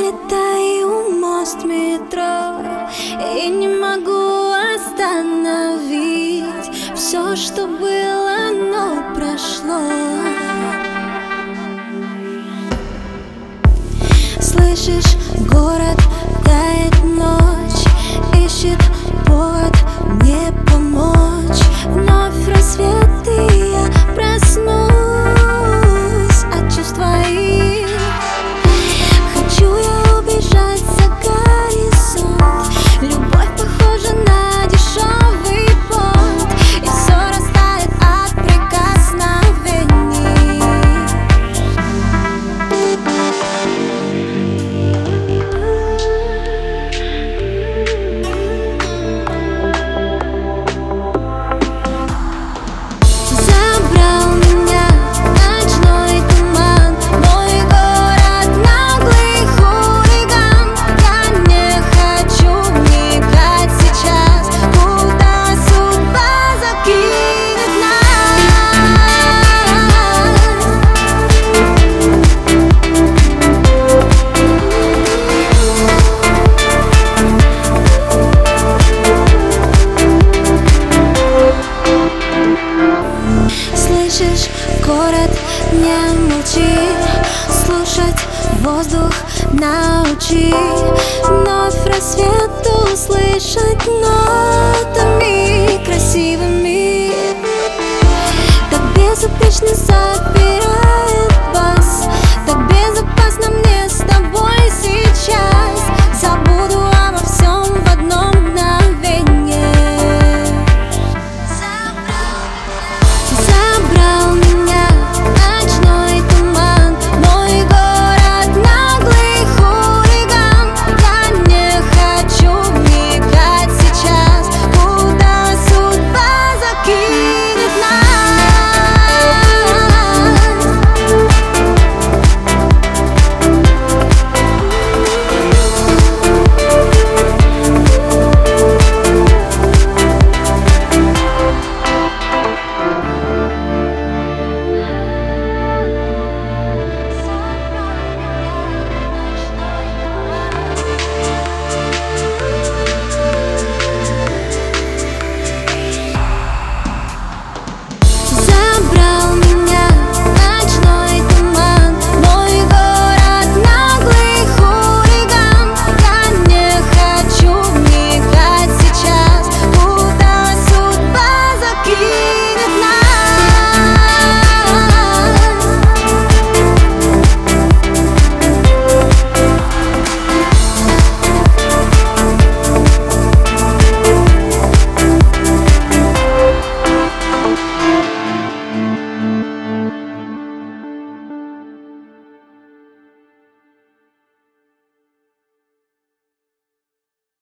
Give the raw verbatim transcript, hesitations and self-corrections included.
летаю мост метро и не могу остановить все, что было, но прошло. Слышишь, город тает, ночь ищет повод мне помочь. Вновь рассвет, и я проснусь от чувств твоих. Хочу я убежать за горизонт. Любовь похожа на дешевый понт, и все растает от прикосновений. Забрал меня ночной туман, мой город наглый хулиган. Я не хочу вникать сейчас, куда судьба закинет Слышишь, город не молчит, слушать воздух научи. Вновь рассвет услышать нотами красивыми, так безупречно запирать.